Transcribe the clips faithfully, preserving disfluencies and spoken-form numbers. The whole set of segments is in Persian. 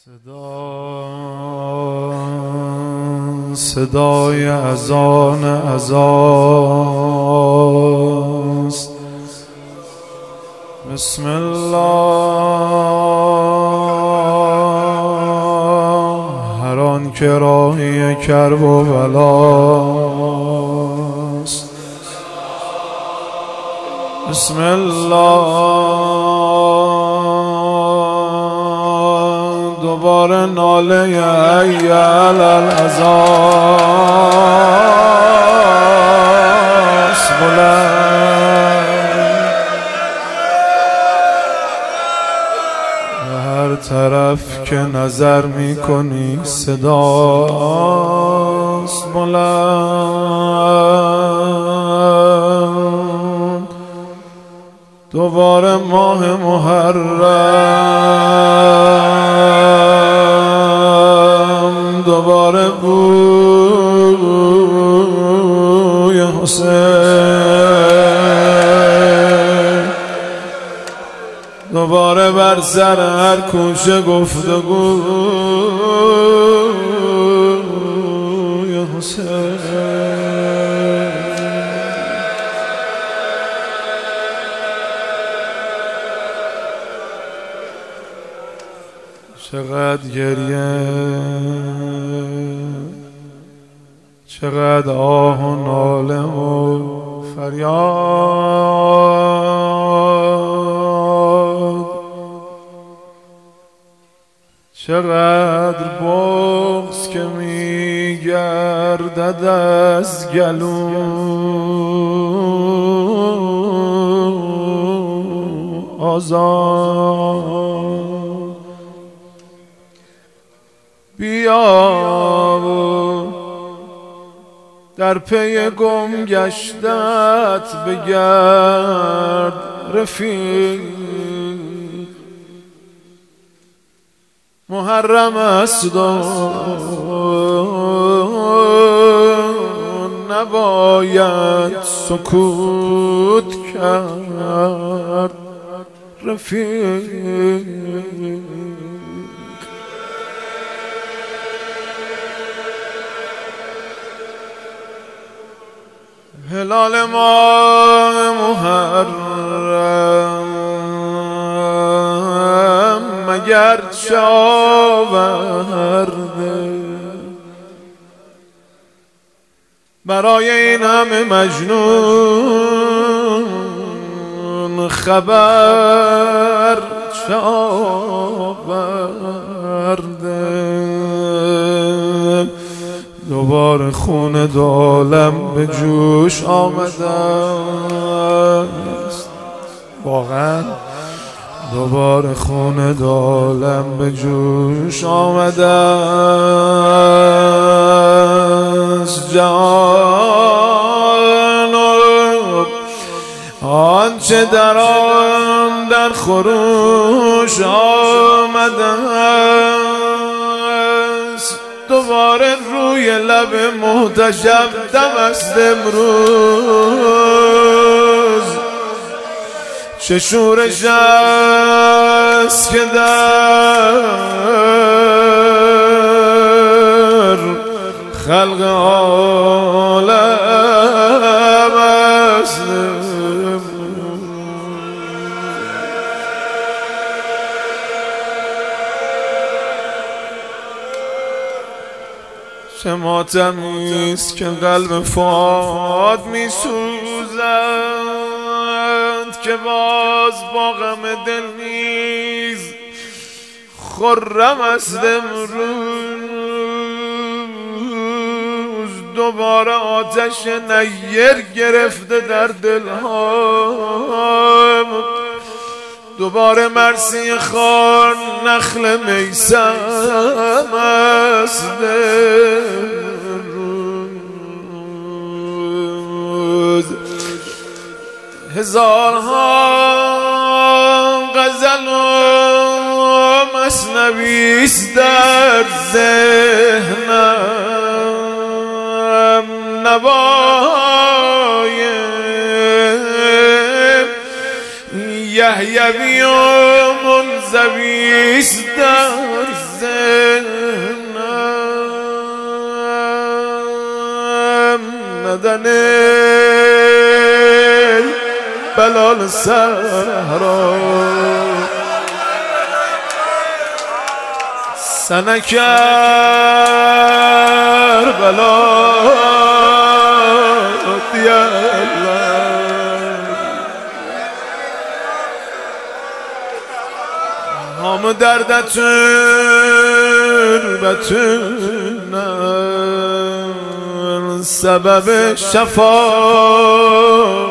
صدا صدای اذان اذانست. بسم الله هر آن که راهی کرب و بلاست. بسم الله دوباره ناله ای العزاست بلند هر طرف که نظر میکنی صداست بلند. دوباره ماه محرم دوباره بوی حسین دوباره بر سر هر کوچه گفتگوی حسین. چقدر گریه چقدر آه و ناله و فریاد چقدر بغض که میگردد از گلو آزاد. بیا و در پی گم گشتت بگرد رفیق. محرم است و نباید سکوت کرد رفیق. هلال ماه محرم مگر چه آورده برای این همه مجنون خبر چه آورده. دوباره خون دو عالم به جوش آمده است. واقعا دوباره خون دو عالم به جوش آمده است. جهان آنچه در آن در خروش آمده است. دوباره روی لب محتشم دم است امروز. چه شورش است که در خلق عالم است. چه ماتمیست که قلب فؤاد می سوزند که باز با غم دل نیز خرم است امروز. دوباره آتش نیر گرفته در دلها. دوباره مرسی خان نخل میسم است روز. هزارها غزل و مثنوی است در ذهنم. نوای یحیوی و منزوی است در ذهنم. بدنه بلال صحرا سنه کربلا هم دردتون بتون سبب شفا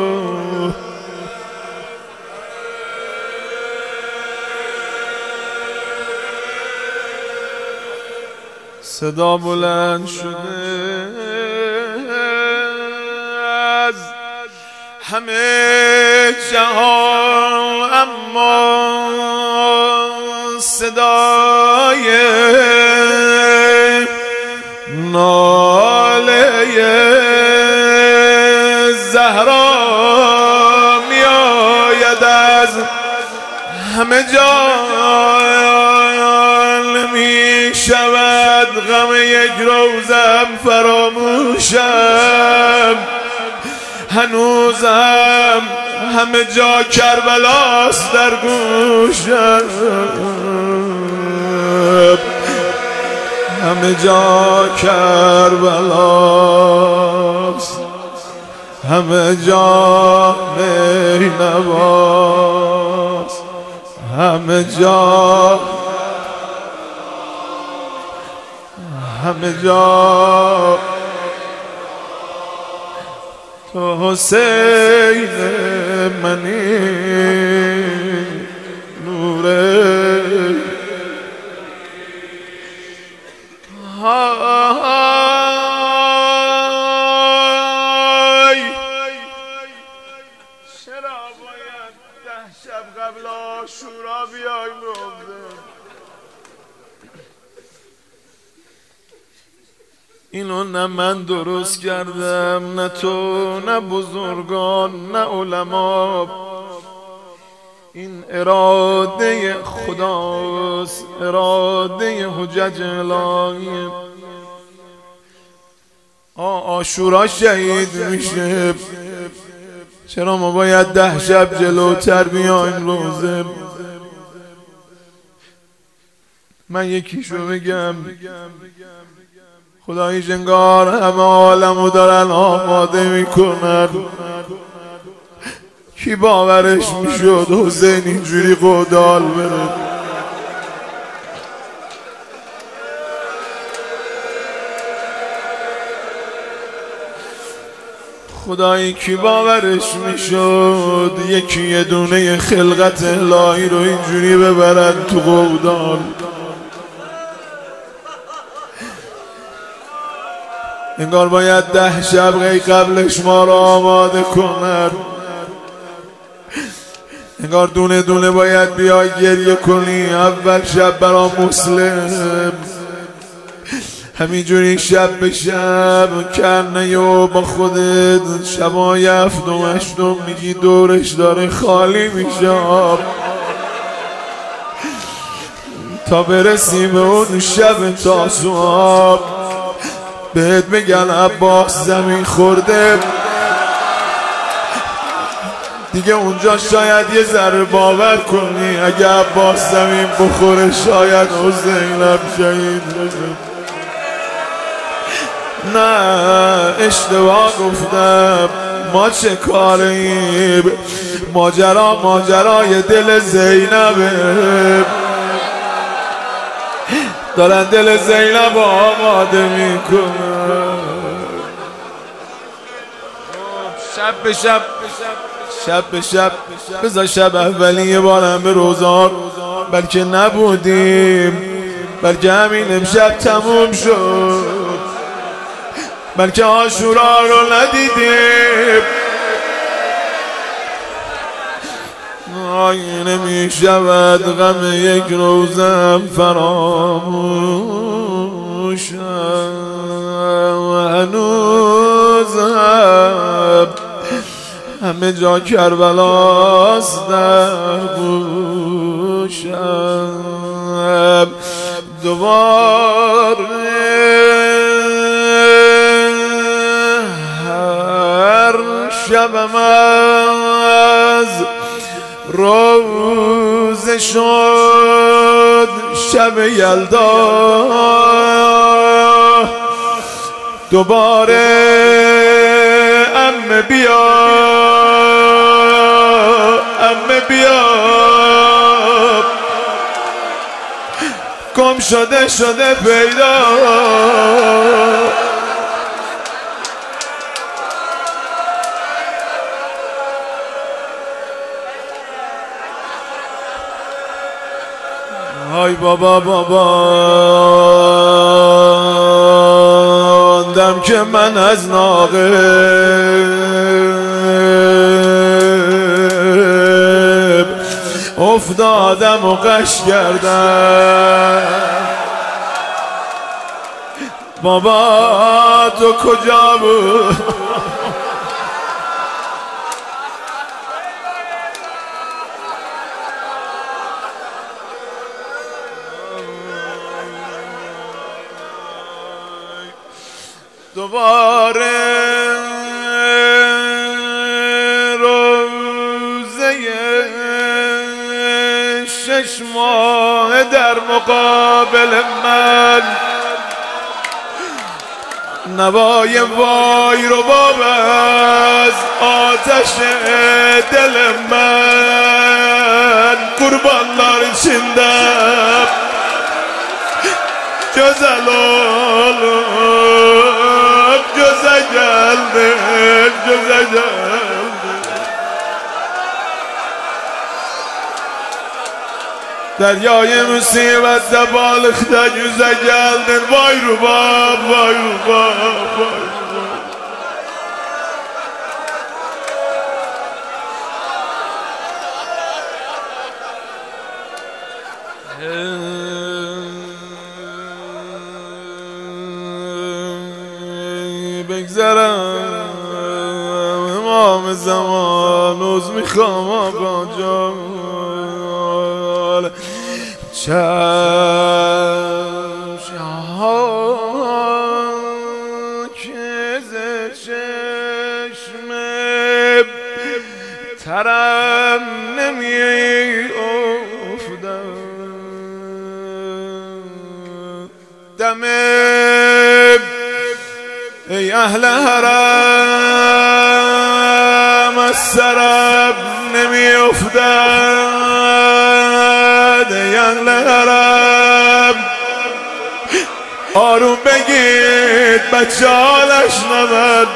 صدا بلند شده از همه جهان اما صدای ناله زهرا می آید از همه جان می شود غم یک روزم فراموشم هنوزم همه جا کربلاست در گوشم همه جا کربلاست همه جا نینواست همه جا همه جا تو حسین منی نوره های چرا باید ده شب قبل عاشورا بیایم روزه اینو نه من درست کردم نه تو نه بزرگان نه علما این اراده خداست اراده حجج الهی عاشورا شهید میشه چرا ما باید ده شب جلوتر بیایم روزه من یکیشو بگم خدایش انگار همه عالمو دارن آماده میکنن کی باورش میشد حسین اینجوری قودال بره خدایی کی باورش میشد یکی یه دونه خلقت الهی رو اینجوری ببرن تو قودال انگار باید ده شب غی قبلش ما رو آماده کنن انگار دونه دونه باید بیای گریه کنی اول شب برا مسلم همینجوری شب به شب کنه و با خودت شبای هفتم و هشتم میگی دورش داره خالی میشه تا برسیم به اون شب تاسوعا بهت میگن عباس زمین خورده دیگه اونجا شاید یه ذره باور کنی اگه عباس زمین بخوره شاید حسینم شهید بشه نه اشتباه گفتم ما چه کاریم ماجرا ماجرای دل زینبه دارن دل زینب آماده میکنن شب به شب شب به شب بذار شب اولی یه بارم به روزار بلکه نبودیم بلکه همین امشب تموم شد بلکه عاشورا رو ندیدیم آینه می شود غم یک روزم فراموشم و هنوزم همه جا کربلاست در گوشم دوباره شب یلدا دوباره عمه بیا عمه بیا گم شده شده پیدا های بابا بابا دم که من از ناقب افتادم و قش کردم بابا تو کجا بود دوباره روزه شش ماه در مقابل من نوای وای رو باب از آتش دل من قربانlar içindem güzel olup göze geldin göze geldin deryای musibet de balıkta yüze geldin vay rubab vay rubab vay rubab بگذرم امام زمان عوض میخوام آقا جان چشمها که ز چشم ترم نمی افتد دم ای اهل حرم از سرم نمی افتد ای اهل حرم آروم بگید بچه حالش نبود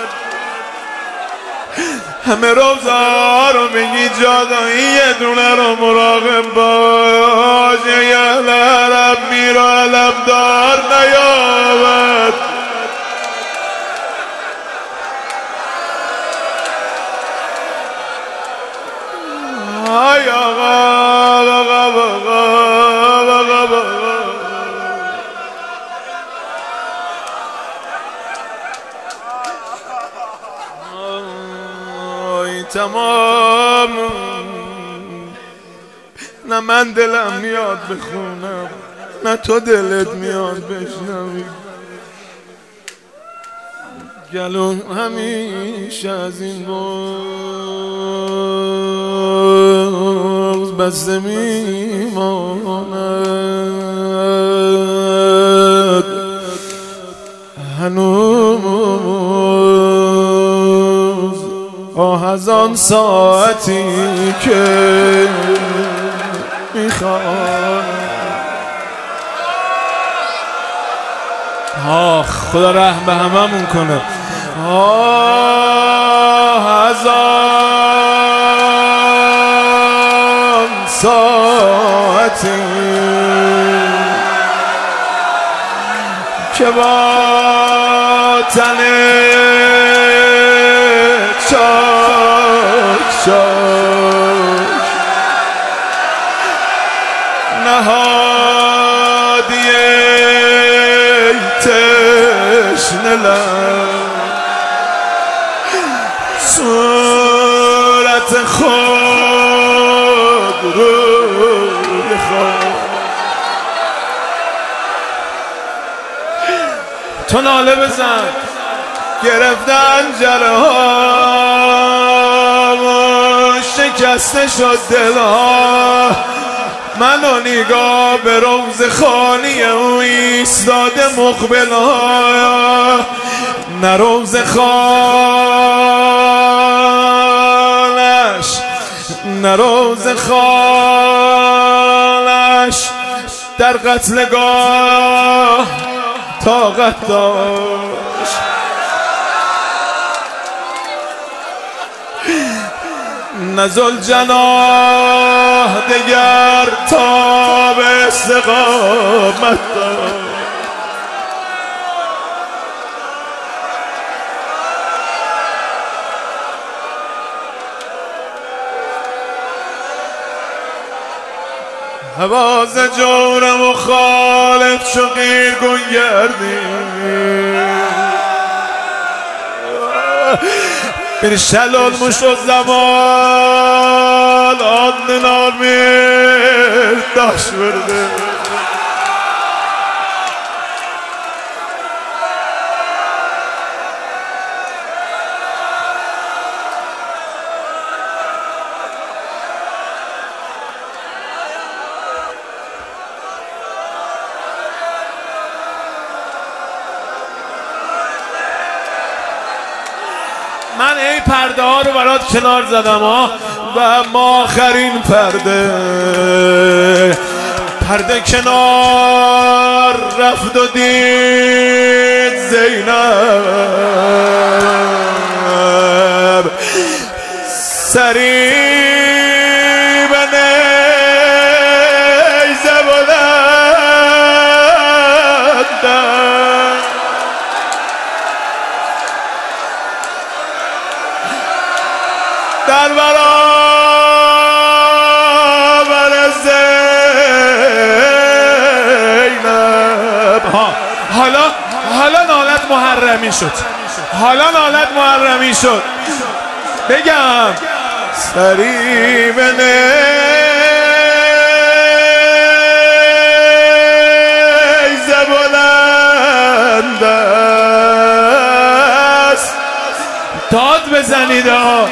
همه روزا رو بگید جادایی یه دونه رو مراقب باش ای اهل حرم میرا علم دار نیابد ای آقا آقا آقا آقا ای تمام نه من دلم میاد بخونم نه تو دلت میاد بشنوی گلو همیشه از این بغض بسته میماند هنوز آه از آن ساعتی که میخواد آه خدا رحم به هممون کنه آه از آن ساعتی که با تن چاک چاک نهادی تشنه لب صورت خود روی خود تو ناله بزن گرفتن جره ها شکسته شد دل ها منو نگاه به روز خانی او ایستاده مقبلا، نه روز خانش نه روز خانش در قتلگاه طاقت داشت. نزل جناح دگر تا به استقامت داشت. حواز جور مخالف شو غیر گون گردی بر شلال مشو زمان آن نامیر داشت برده. من ای پرده ها رو برات کنار زدم ها و ما آخرین پرده پرده کنار رفت و دید زینب سری به نیزه بلندم در برابر زینب. ها حالا حالا نالت محرمی شد، حالا نالت محرمی شد. بگم سری به نیزه بلند است داد بزنید ها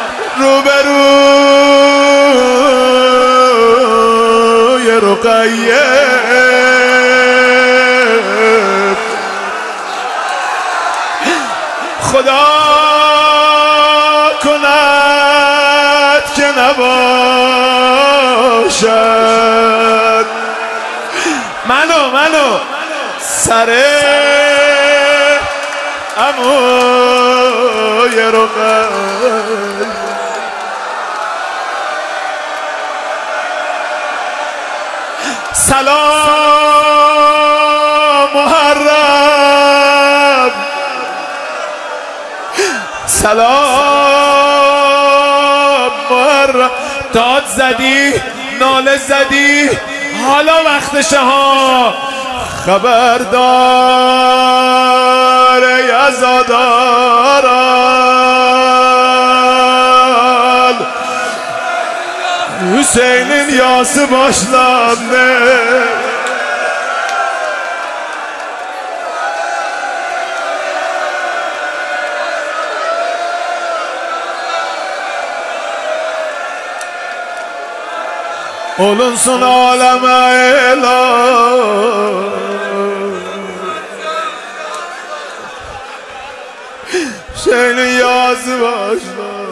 روبروی رقیه خدا کند که نباشد منو منو سر عموی رقیه. سلام محرم سلام محرم داد زدی ناله زدی حالا وقتشه ها خبردار یزاداران Hüseyin'in yası başlandı. Olunsun aleme elan Hüseyin'in yası başlandı.